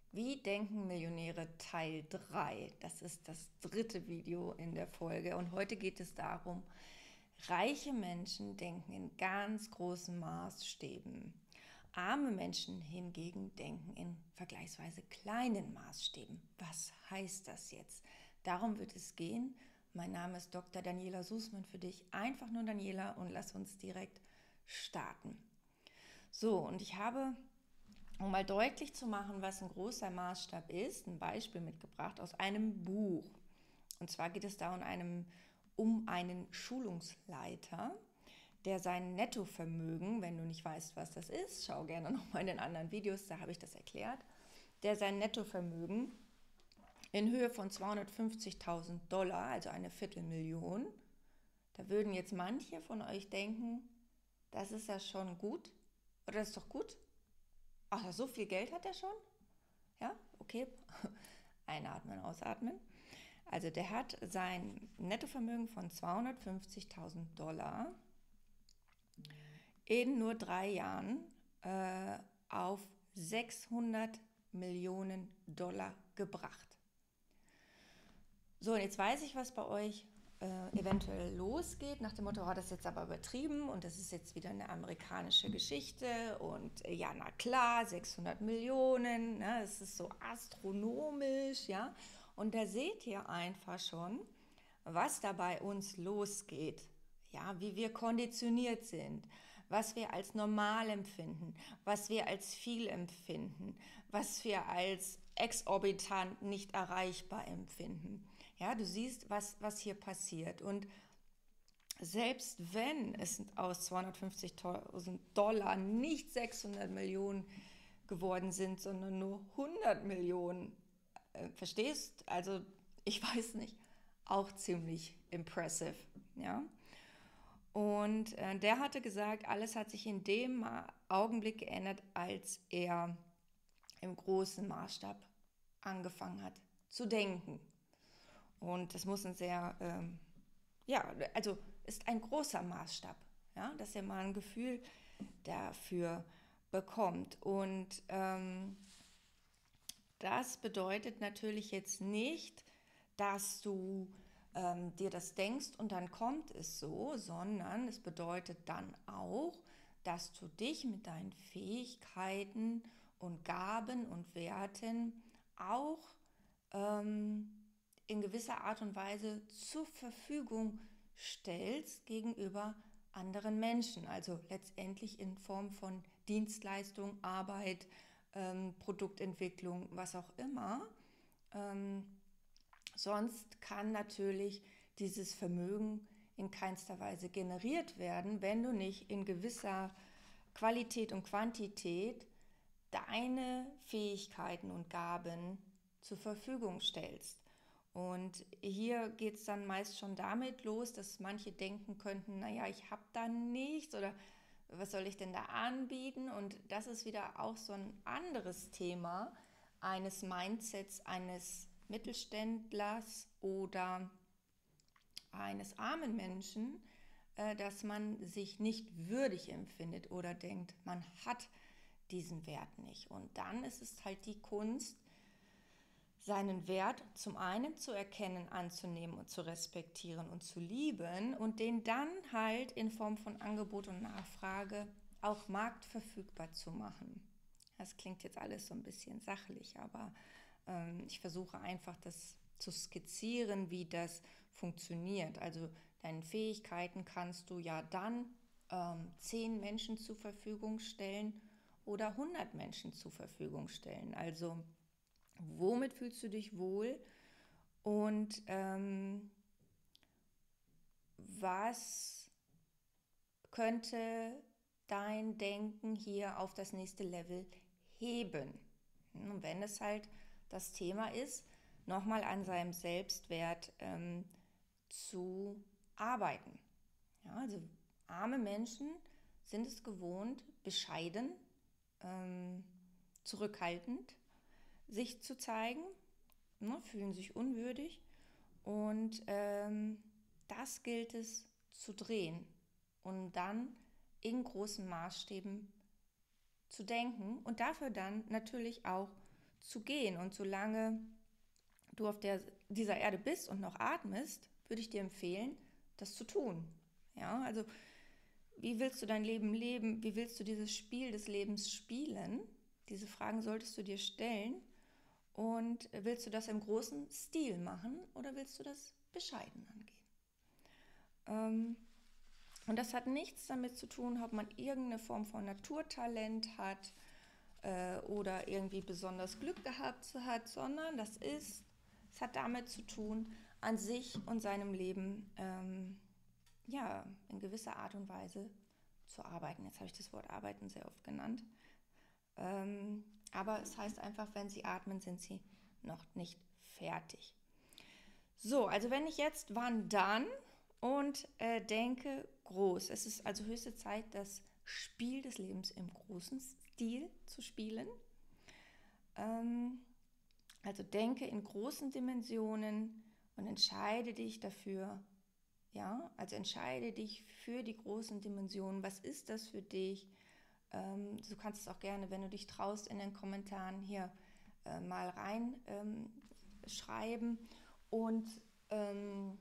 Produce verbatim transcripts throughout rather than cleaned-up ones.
Wie denken Millionäre Teil drei? Das ist das dritte Video in der Folge und heute geht es darum, reiche Menschen denken in ganz großen Maßstäben. Arme Menschen hingegen denken in vergleichsweise kleinen Maßstäben. Was heißt das jetzt? Darum wird es gehen. Mein Name ist Doktor Daniela Sußmann, für dich einfach nur Daniela, und lass uns direkt starten. So, und ich habe, um mal deutlich zu machen, was ein großer Maßstab ist, ein Beispiel mitgebracht aus einem Buch. Und zwar geht es da um einen, um einen Schulungsleiter, der sein Nettovermögen, wenn du nicht weißt, was das ist, schau gerne nochmal in den anderen Videos, da habe ich das erklärt, der sein Nettovermögen in Höhe von zweihundertfünfzigtausend Dollar, also eine Viertelmillion, da würden jetzt manche von euch denken, das ist ja schon gut, oder das ist doch gut. Ach, so viel Geld hat er schon? Ja, okay. Einatmen, ausatmen. Also der hat sein Nettovermögen von zweihundertfünfzigtausend Dollar in nur drei Jahren äh, auf sechshundert Millionen Dollar gebracht. So, und jetzt weiß ich, was bei euch äh, eventuell losgeht, nach dem Motto, oh, das ist jetzt aber übertrieben und das ist jetzt wieder eine amerikanische Geschichte und äh, ja, na klar, sechshundert Millionen, ne, das ist so astronomisch, ja. Und da seht ihr einfach schon, was da bei uns losgeht. Ja, wie wir konditioniert sind, was wir als normal empfinden, was wir als viel empfinden, was wir als exorbitant nicht erreichbar empfinden. Ja, du siehst, was, was hier passiert. Und selbst wenn es aus zweihundertfünfzigtausend Dollar nicht sechshundert Millionen geworden sind, sondern nur hundert Millionen, äh, verstehst? Also ich weiß nicht, auch ziemlich impressive, ja. Und äh, der hatte gesagt, alles hat sich in dem Augenblick geändert, als er im großen Maßstab angefangen hat zu denken. Und das muss ein sehr, ähm, ja, also ist ein großer Maßstab, ja, dass er mal ein Gefühl dafür bekommt. Und ähm, das bedeutet natürlich jetzt nicht, dass du ähm, dir das denkst und dann kommt es so, sondern es bedeutet dann auch, dass du dich mit deinen Fähigkeiten und Gaben und Werten auch ähm, in gewisser Art und Weise zur Verfügung stellst gegenüber anderen Menschen. Also letztendlich in Form von Dienstleistung, Arbeit, ähm, Produktentwicklung, was auch immer. Ähm, sonst kann natürlich dieses Vermögen in keinster Weise generiert werden, wenn du nicht in gewisser Qualität und Quantität deine Fähigkeiten und Gaben zur Verfügung stellst. Und hier geht es dann meist schon damit los, dass manche denken könnten, naja, ich habe da nichts oder was soll ich denn da anbieten? Und das ist wieder auch so ein anderes Thema eines Mindsets eines Mittelständlers oder eines armen Menschen, äh, dass man sich nicht würdig empfindet oder denkt, man hat diesen Wert nicht. Und dann ist es halt die Kunst, seinen Wert zum einen zu erkennen, anzunehmen und zu respektieren und zu lieben und den dann halt in Form von Angebot und Nachfrage auch marktverfügbar zu machen. Das klingt jetzt alles so ein bisschen sachlich, aber ähm, ich versuche einfach das zu skizzieren, wie das funktioniert. Also deinen Fähigkeiten kannst du ja dann ähm, zehn Menschen zur Verfügung stellen oder hundert Menschen zur Verfügung stellen. Also womit fühlst du dich wohl und ähm, was könnte dein Denken hier auf das nächste Level heben? Und wenn es halt das Thema ist, nochmal an seinem Selbstwert ähm, zu arbeiten. Ja, also arme Menschen sind es gewohnt, bescheiden, ähm, zurückhaltend sich zu zeigen, ne, fühlen sich unwürdig und ähm, das gilt es zu drehen und dann in großen Maßstäben zu denken und dafür dann natürlich auch zu gehen. Und solange du auf der, dieser Erde bist und noch atmest, würde ich dir empfehlen, das zu tun. Ja, also wie willst du dein Leben leben? Wie willst du dieses Spiel des Lebens spielen? Diese Fragen solltest du dir stellen. Und willst du das im großen Stil machen oder willst du das bescheiden angehen? Ähm, und das hat nichts damit zu tun, ob man irgendeine Form von Naturtalent hat äh, oder irgendwie besonders Glück gehabt hat, sondern das ist, es hat damit zu tun, an sich und seinem Leben ähm, ja, in gewisser Art und Weise zu arbeiten. Jetzt habe ich das Wort arbeiten sehr oft genannt. Ähm, aber es heißt einfach, wenn Sie atmen, sind Sie noch nicht fertig. So, also wenn ich jetzt wann dann und äh, denke groß. Es ist also höchste Zeit, das Spiel des Lebens im großen Stil zu spielen. Ähm, also denke in großen Dimensionen und entscheide dich dafür, ja, also entscheide dich für die großen Dimensionen. Was ist das für dich? Ähm, du kannst es auch gerne, wenn du dich traust, in den Kommentaren hier äh, mal reinschreiben. Ähm, und ähm,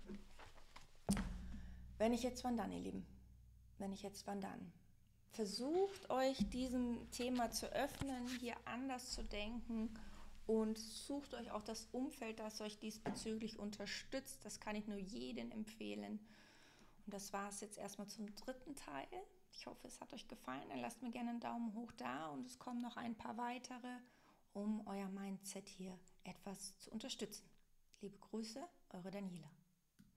wenn ich jetzt wann dann, ihr Lieben? Wenn ich jetzt wann dann? Versucht euch diesem Thema zu öffnen, hier anders zu denken und sucht euch auch das Umfeld, das euch diesbezüglich unterstützt. Das kann ich nur jedem empfehlen. Und das war es jetzt erstmal zum dritten Teil. Ich hoffe, es hat euch gefallen. Dann lasst mir gerne einen Daumen hoch da und es kommen noch ein paar weitere, um euer Mindset hier etwas zu unterstützen. Liebe Grüße, eure Daniela.